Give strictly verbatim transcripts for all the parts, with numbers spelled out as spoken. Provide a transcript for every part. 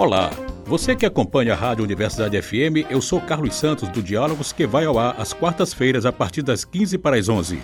Olá, você que acompanha a Rádio Universidade F M, eu sou Carlos Santos do Diálogos, que vai ao ar às quartas-feiras a partir das quinze para as onze.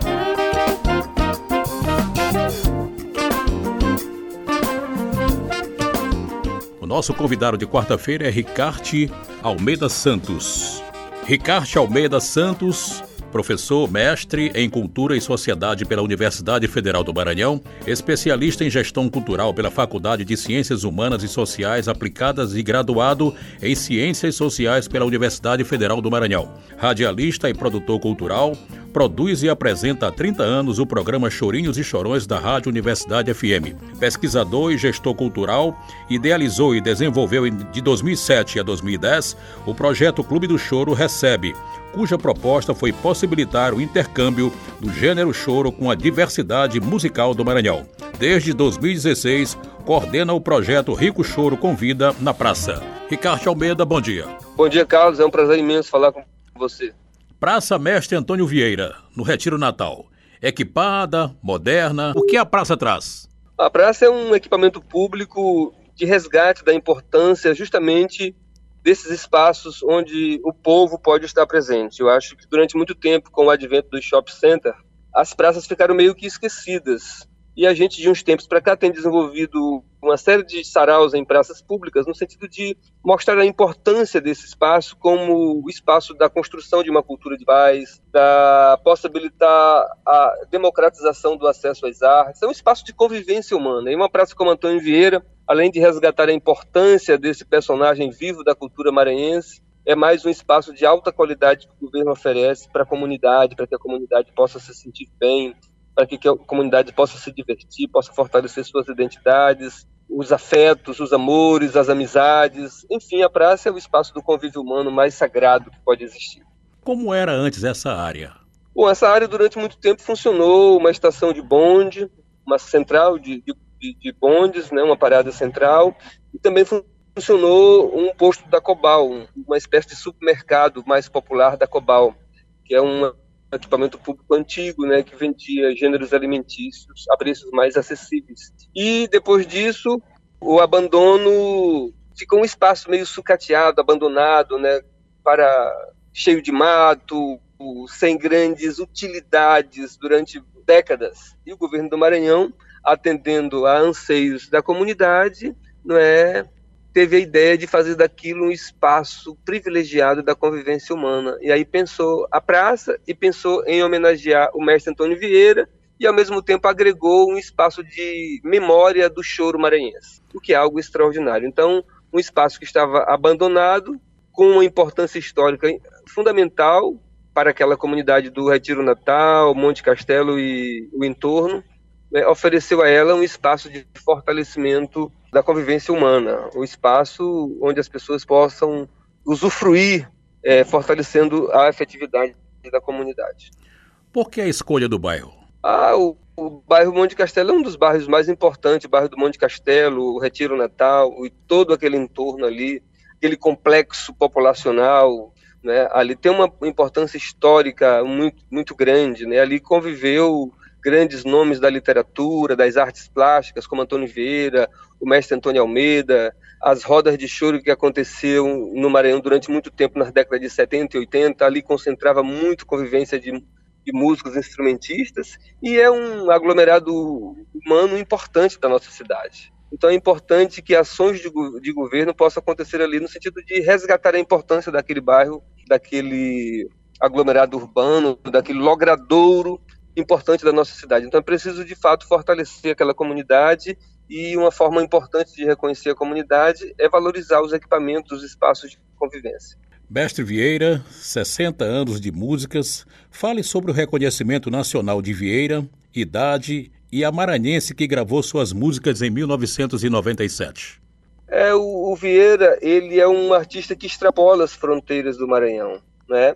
O nosso convidado de quarta-feira é Ricarte Almeida Santos. Ricarte Almeida Santos, professor, mestre em Cultura e Sociedade pela Universidade Federal do Maranhão, especialista em Gestão Cultural pela Faculdade de Ciências Humanas e Sociais Aplicadas e graduado em Ciências Sociais pela Universidade Federal do Maranhão. Radialista e produtor cultural, produz e apresenta há trinta anos o programa Chorinhos e Chorões da Rádio Universidade F M. Pesquisador e gestor cultural, idealizou e desenvolveu de dois mil e sete a dois mil e dez o projeto Clube do Choro Recebe, cuja proposta foi possibilitar o intercâmbio do gênero choro com a diversidade musical do Maranhão. Desde dois mil e dezesseis, coordena o projeto Rico Choro Convida na Praça. Ricarte Almeida, bom dia. Bom dia, Carlos. É um prazer imenso falar com você. Praça Mestre Antônio Vieira, no Retiro Natal. Equipada, moderna, o que a praça traz? A praça é um equipamento público de resgate da importância justamente desses espaços onde o povo pode estar presente. Eu acho que durante muito tempo, com o advento do shopping center, as praças ficaram meio que esquecidas. E a gente, de uns tempos para cá, tem desenvolvido uma série de saraus em praças públicas no sentido de mostrar a importância desse espaço como o espaço da construção de uma cultura de paz, da possibilitar a democratização do acesso às artes. É um espaço de convivência humana. E uma praça como Antônio Vieira, além de resgatar a importância desse personagem vivo da cultura maranhense, é mais um espaço de alta qualidade que o governo oferece para a comunidade, para que a comunidade possa se sentir bem, para que a comunidade possa se divertir, possa fortalecer suas identidades, os afetos, os amores, as amizades. Enfim, a praça é o espaço do convívio humano mais sagrado que pode existir. Como era antes essa área? Bom, essa área durante muito tempo funcionou uma estação de bonde, uma central de, de, de bondes, né, uma parada central, e também funcionou um posto da Cobal, uma espécie de supermercado mais popular da Cobal, que é uma equipamento público antigo, né, que vendia gêneros alimentícios a preços mais acessíveis. E depois disso, o abandono ficou um espaço meio sucateado, abandonado, né, para cheio de mato, sem grandes utilidades durante décadas. E o governo do Maranhão, atendendo a anseios da comunidade, não é, teve a ideia de fazer daquilo um espaço privilegiado da convivência humana. E aí pensou a praça e pensou em homenagear o mestre Antônio Vieira e, ao mesmo tempo, agregou um espaço de memória do choro maranhense, o que é algo extraordinário. Então, um espaço que estava abandonado, com uma importância histórica fundamental para aquela comunidade do Retiro Natal, Monte Castelo e o entorno, né, ofereceu a ela um espaço de fortalecimento da convivência humana, um espaço onde as pessoas possam usufruir, é, fortalecendo a afetividade da comunidade. Por que a escolha do bairro? Ah, o, o bairro Monte Castelo é um dos bairros mais importantes, o bairro do Monte Castelo, o Retiro Natal e todo aquele entorno ali, aquele complexo populacional, né, ali tem uma importância histórica muito, muito grande, né, ali conviveu grandes nomes da literatura, das artes plásticas, como Antônio Vieira, o mestre Antônio Almeida, as rodas de choro que aconteciam no Maranhão durante muito tempo, nas décadas de setenta e oitenta, ali concentrava muito convivência de, de músicos instrumentistas, e é um aglomerado humano importante da nossa cidade. Então é importante que ações de, de governo possam acontecer ali no sentido de resgatar a importância daquele bairro, daquele aglomerado urbano, daquele logradouro importante da nossa cidade. Então é preciso, de fato, fortalecer aquela comunidade, e uma forma importante de reconhecer a comunidade é valorizar os equipamentos, os espaços de convivência. Mestre Vieira, sessenta anos de músicas, fale sobre o reconhecimento nacional de Vieira, idade e a maranhense que gravou suas músicas em mil novecentos e noventa e sete. É, o, o Vieira, ele é um artista que extrapola as fronteiras do Maranhão, né?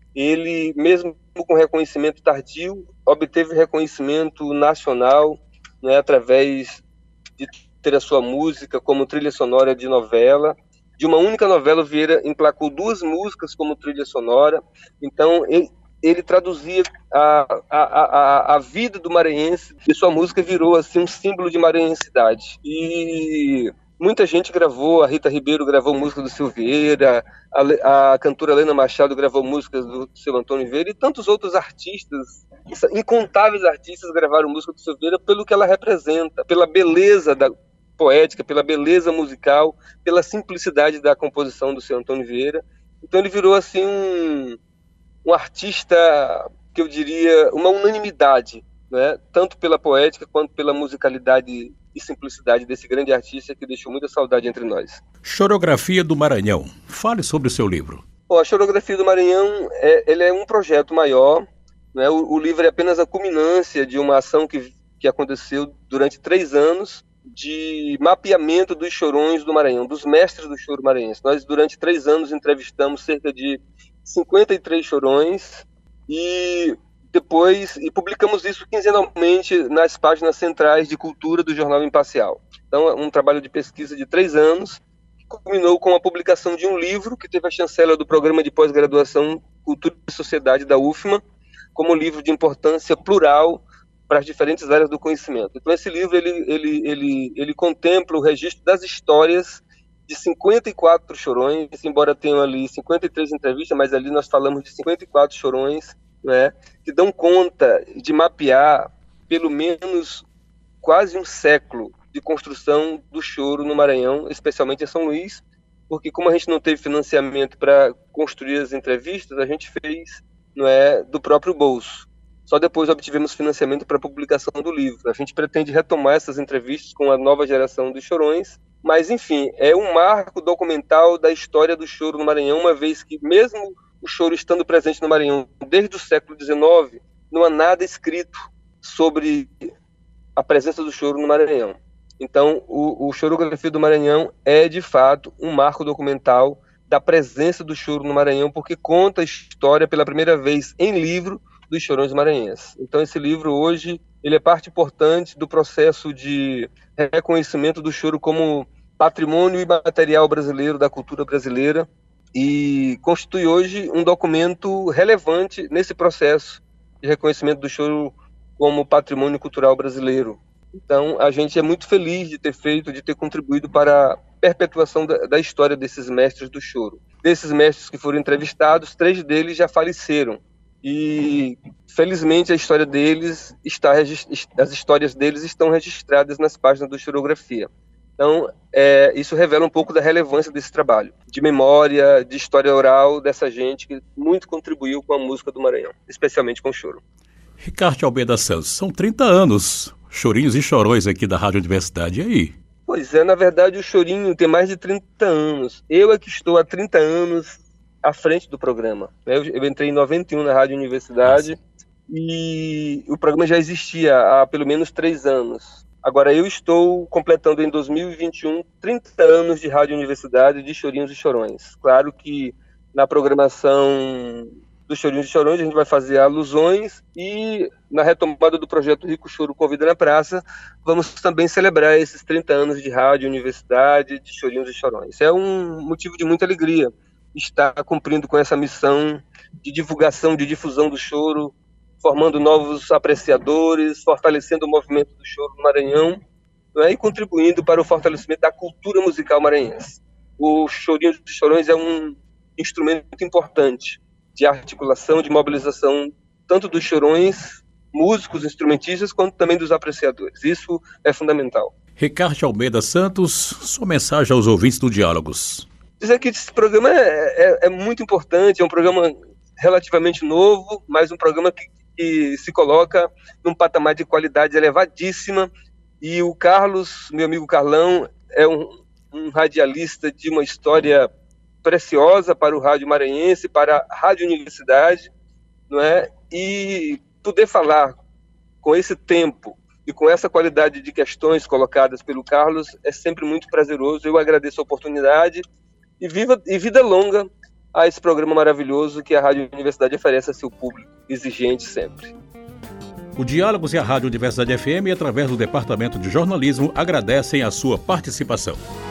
Ele, mesmo com reconhecimento tardio, obteve reconhecimento nacional, né, através de ter a sua música como trilha sonora de novela. De uma única novela, o Vieira emplacou duas músicas como trilha sonora. Então, ele, ele traduzia a, a, a, a vida do maranhense, e sua música virou assim, um símbolo de maranhensidade. E muita gente gravou, a Rita Ribeiro gravou música do Silveira, a, a cantora Helena Machado gravou músicas do seu Antônio Vieira, e tantos outros artistas, incontáveis artistas gravaram música do Silveira pelo que ela representa, pela beleza da poética, pela beleza musical, pela simplicidade da composição do seu Antônio Vieira. Então ele virou assim um, um artista que eu diria uma unanimidade, né? Tanto pela poética quanto pela musicalidade e simplicidade desse grande artista que deixou muita saudade entre nós. Chorografia do Maranhão. Fale sobre o seu livro. Bom, a Chorografia do Maranhão é, ele é um projeto maior, né? o, o livro é apenas a culminância de uma ação que, que aconteceu durante três anos de mapeamento dos chorões do Maranhão, dos mestres do choro maranhense. Nós, durante três anos, entrevistamos cerca de cinquenta e três chorões e depois e publicamos isso quinzenalmente nas páginas centrais de cultura do Jornal Imparcial. Então, é um trabalho de pesquisa de três anos, que culminou com a publicação de um livro que teve a chancela do Programa de Pós-Graduação Cultura e Sociedade da U F M A, como livro de importância plural para as diferentes áreas do conhecimento. Então, esse livro ele, ele, ele, ele contempla o registro das histórias de cinquenta e quatro chorões, embora tenham ali cinquenta e três entrevistas, mas ali nós falamos de cinquenta e quatro chorões, né, que dão conta de mapear pelo menos quase um século de construção do choro no Maranhão, especialmente em São Luís, porque como a gente não teve financiamento para construir as entrevistas, a gente fez, não é, do próprio bolso. Só depois obtivemos financiamento para a publicação do livro. A gente pretende retomar essas entrevistas com a nova geração dos chorões, mas enfim, é um marco documental da história do choro no Maranhão, uma vez que mesmo o choro estando presente no Maranhão desde o século dezenove, não há nada escrito sobre a presença do choro no Maranhão. Então, o, o Chorografia do Maranhão é, de fato, um marco documental da presença do choro no Maranhão, porque conta a história pela primeira vez em livro dos chorões maranhenses. Então, esse livro, hoje, ele é parte importante do processo de reconhecimento do choro como patrimônio imaterial brasileiro, da cultura brasileira, e constitui hoje um documento relevante nesse processo de reconhecimento do choro como patrimônio cultural brasileiro. Então, a gente é muito feliz de ter feito, de ter contribuído para a perpetuação da, da história desses mestres do choro. Desses mestres que foram entrevistados, três deles já faleceram. E, felizmente, a história deles está, as histórias deles estão registradas nas páginas do Chorografia. Então, é, isso revela um pouco da relevância desse trabalho, de memória, de história oral dessa gente que muito contribuiu com a música do Maranhão, especialmente com o choro. Ricardo Almeida Santos, são trinta anos, chorinhos e chorões aqui da Rádio Universidade, e aí? Pois é, na verdade o chorinho tem mais de trinta anos. Eu é que estou há trinta anos à frente do programa. Eu, eu entrei em noventa e um na Rádio Universidade. Nossa. E o programa já existia há pelo menos três anos. Agora, eu estou completando em dois mil e vinte e um trinta anos de Rádio Universidade de Chorinhos e Chorões. Claro que na programação dos Chorinhos e Chorões a gente vai fazer alusões e na retomada do projeto Rico Choro Convida na Praça vamos também celebrar esses trinta anos de Rádio Universidade de Chorinhos e Chorões. É um motivo de muita alegria estar cumprindo com essa missão de divulgação, de difusão do choro, formando novos apreciadores, fortalecendo o movimento do choro no Maranhão, né, e contribuindo para o fortalecimento da cultura musical maranhense. O Chorinhos e Chorões é um instrumento muito importante de articulação, de mobilização, tanto dos chorões, músicos, instrumentistas, quanto também dos apreciadores. Isso é fundamental. Ricardo Almeida Santos, sua mensagem aos ouvintes do Diálogos. Dizer que esse programa é, é, é muito importante, é um programa relativamente novo, mas um programa que que se coloca num patamar de qualidade elevadíssima, e o Carlos, meu amigo Carlão, é um, um radialista de uma história preciosa para o rádio maranhense, para a Rádio Universidade, não é? E poder falar com esse tempo e com essa qualidade de questões colocadas pelo Carlos é sempre muito prazeroso. Eu agradeço a oportunidade e, viva, e vida longa a esse programa maravilhoso que a Rádio Universidade oferece a seu público, exigente sempre. O Diálogos e a Rádio Universidade F M, através do Departamento de Jornalismo, agradecem a sua participação.